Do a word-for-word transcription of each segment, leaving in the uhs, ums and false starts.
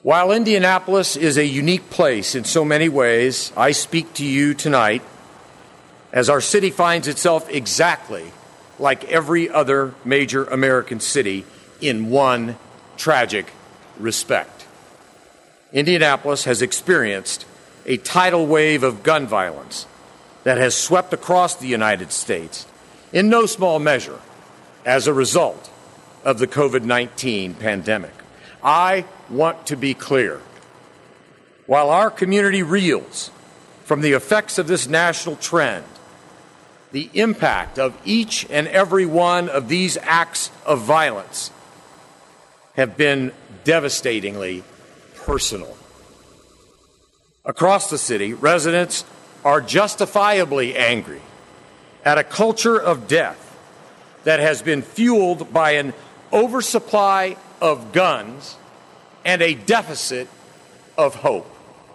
While Indianapolis is a unique place in so many ways, I speak to you tonight as our city finds itself exactly like every other major American city in one tragic respect. Indianapolis has experienced a tidal wave of gun violence that has swept across the United States, in no small measure as a result of the COVID nineteen pandemic. I want to be clear. While our community reels from the effects of this national trend, the impact of each and every one of these acts of violence have been devastatingly personal. Across the city, residents are justifiably angry at a culture of death that has been fueled by an oversupply of guns and a deficit of hope.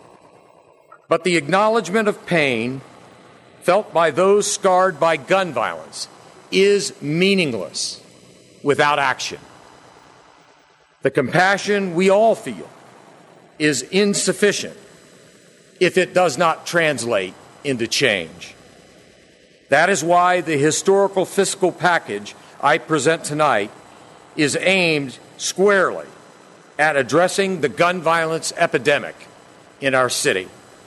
But the acknowledgement of pain felt by those scarred by gun violence is meaningless without action. The compassion we all feel is insufficient if it does not translate into change. That is why the historical fiscal package I present tonight is aimed squarely at addressing the gun violence epidemic in our city.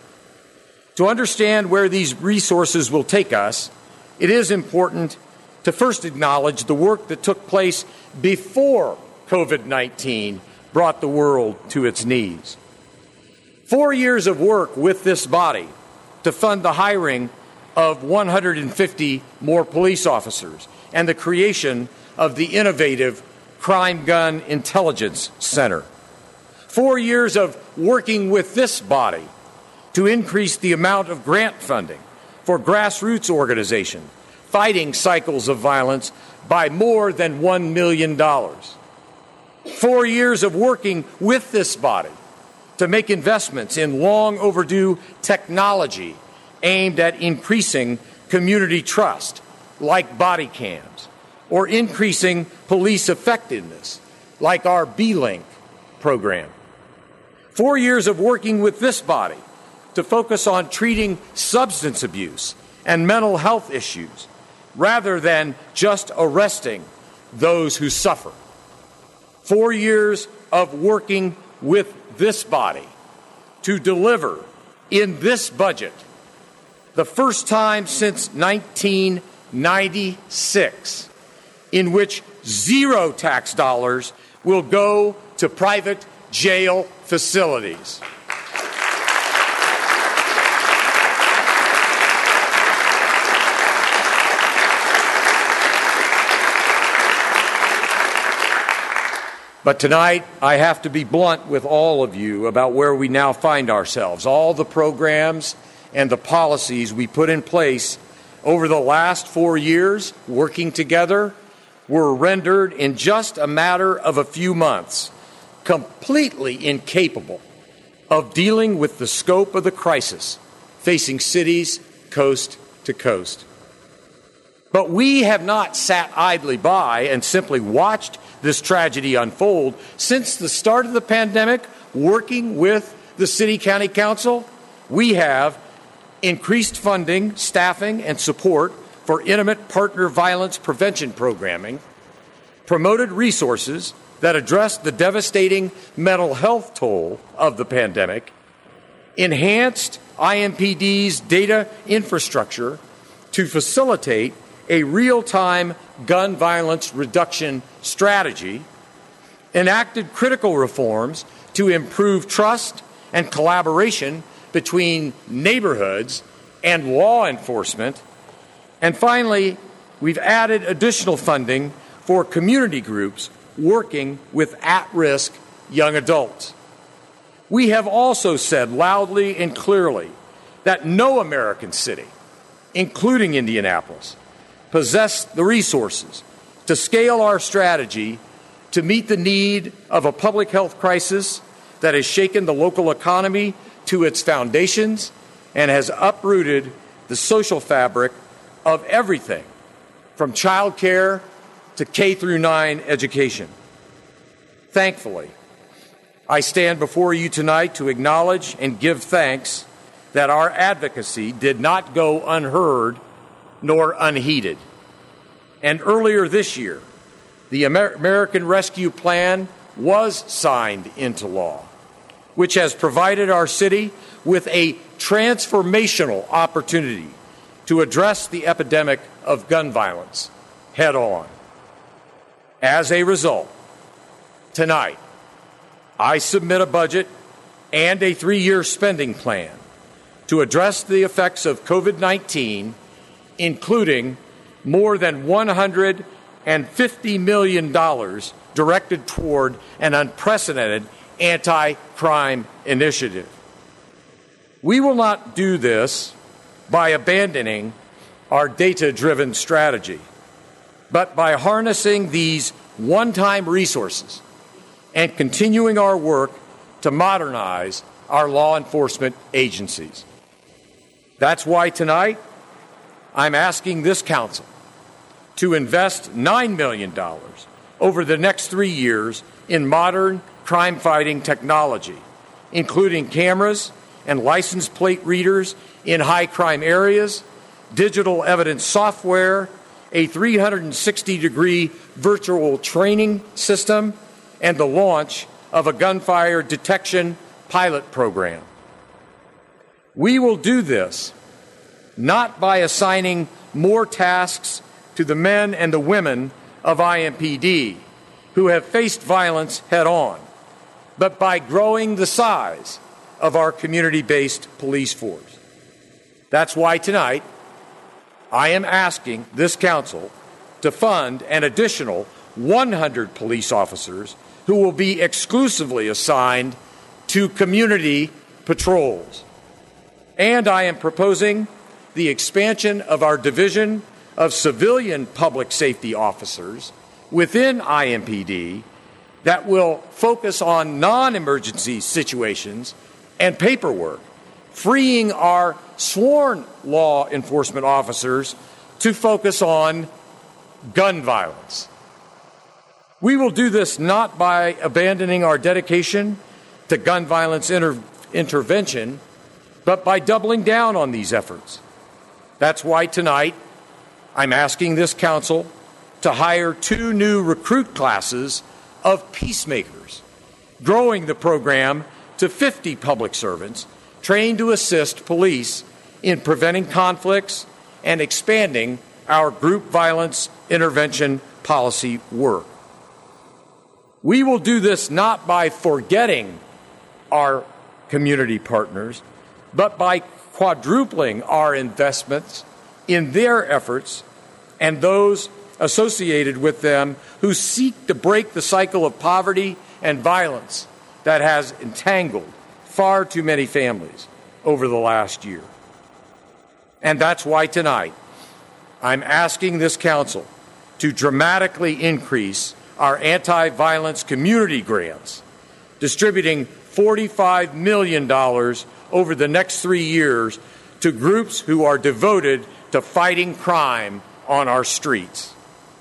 To understand where these resources will take us, it is important to first acknowledge the work that took place before COVID nineteen brought the world to its knees. Four years of work with this body to fund the hiring of one hundred fifty more police officers and the creation of the innovative Crime Gun Intelligence Center. Four years of working with this body to increase the amount of grant funding for grassroots organizations fighting cycles of violence by more than one million dollars. Four years of working with this body to make investments in long overdue technology aimed at increasing community trust, like body cams, or increasing police effectiveness, like our B-Link program. Four years of working with this body to focus on treating substance abuse and mental health issues rather than just arresting those who suffer. Four years of working with this body to deliver in this budget, the first time since nineteen ninety-six, in which zero tax dollars will go to private jail facilities. But tonight, I have to be blunt with all of you about where we now find ourselves. All the programs and the policies we put in place over the last four years, working together, were rendered in just a matter of a few months completely incapable of dealing with the scope of the crisis facing cities coast to coast. But we have not sat idly by and simply watched this tragedy unfold. Since the start of the pandemic, working with the City County Council, we have increased funding, staffing, and support for intimate partner violence prevention programming, promoted resources that address the devastating mental health toll of the pandemic, enhanced I M P D's data infrastructure to facilitate a real-time gun violence reduction strategy, enacted critical reforms to improve trust and collaboration between neighborhoods and law enforcement, and finally, we've added additional funding for community groups working with at-risk young adults. We have also said loudly and clearly that no American city, including Indianapolis, possess the resources to scale our strategy to meet the need of a public health crisis that has shaken the local economy to its foundations and has uprooted the social fabric of everything from child care to K through nine education. Thankfully, I stand before you tonight to acknowledge and give thanks that our advocacy did not go unheard nor unheeded. And earlier this year, the Amer- American Rescue Plan was signed into law, which has provided our city with a transformational opportunity to address the epidemic of gun violence head on. As a result, tonight, I submit a budget and a three-year spending plan to address the effects of COVID nineteen, including more than one hundred fifty million dollars directed toward an unprecedented anti-crime initiative. We will not do this by abandoning our data-driven strategy, but by harnessing these one-time resources and continuing our work to modernize our law enforcement agencies. That's why tonight I'm asking this council to invest nine million dollars over the next three years in modern crime-fighting technology, including cameras and license plate readers in high-crime areas, digital evidence software, a three hundred sixty degree virtual training system, and the launch of a gunfire detection pilot program. We will do this not by assigning more tasks to the men and the women of I M P D who have faced violence head-on, but by growing the size of our community-based police force. That's why tonight I am asking this council to fund an additional one hundred police officers who will be exclusively assigned to community patrols. And I am proposing the expansion of our Division of Civilian Public Safety Officers within I M P D that will focus on non-emergency situations and paperwork, freeing our sworn law enforcement officers to focus on gun violence. We will do this not by abandoning our dedication to gun violence inter- intervention, but by doubling down on these efforts. That's why tonight I'm asking this council to hire two new recruit classes of peacemakers, growing the program to fifty public servants trained to assist police in preventing conflicts and expanding our group violence intervention policy work. We will do this not by forgetting our community partners, but by quadrupling our investments in their efforts and those associated with them who seek to break the cycle of poverty and violence that has entangled far too many families over the last year. And that's why tonight I'm asking this council to dramatically increase our anti-violence community grants, distributing forty-five million dollars over the next three years to groups who are devoted to fighting crime on our streets.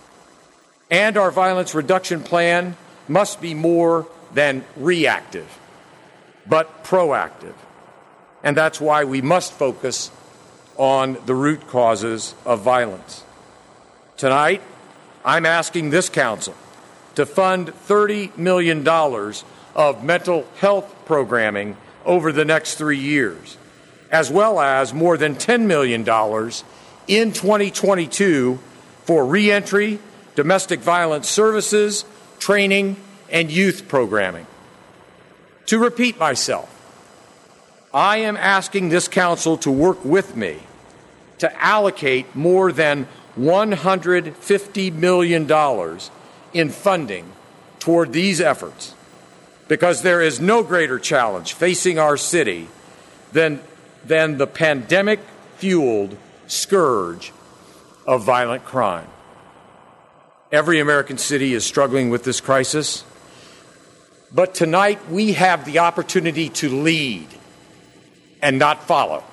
And our violence reduction plan must be more than reactive, but proactive. And that's why we must focus on the root causes of violence. Tonight, I'm asking this council to fund thirty million dollars of mental health programming over the next three years, as well as more than ten million dollars in twenty twenty-two for reentry, domestic violence services, training, and youth programming. To repeat myself, I am asking this council to work with me to allocate more than one hundred fifty million dollars in funding toward these efforts, because there is no greater challenge facing our city than, than the pandemic-fueled scourge of violent crime. Every American city is struggling with this crisis, but tonight we have the opportunity to lead and not follow,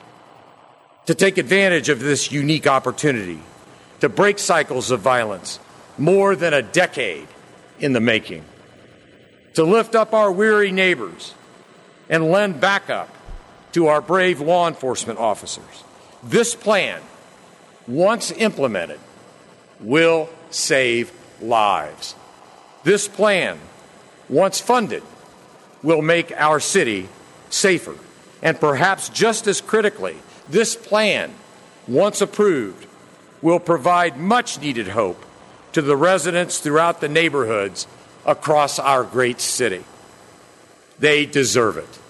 to take advantage of this unique opportunity to break cycles of violence more than a decade in the making. to lift up our weary neighbors and lend backup to our brave law enforcement officers. This plan, once implemented, will save lives. This plan, once funded, will make our city safer. And perhaps just as critically, this plan, once approved, will provide much-needed hope to the residents throughout the neighborhoods across our great city. They deserve it.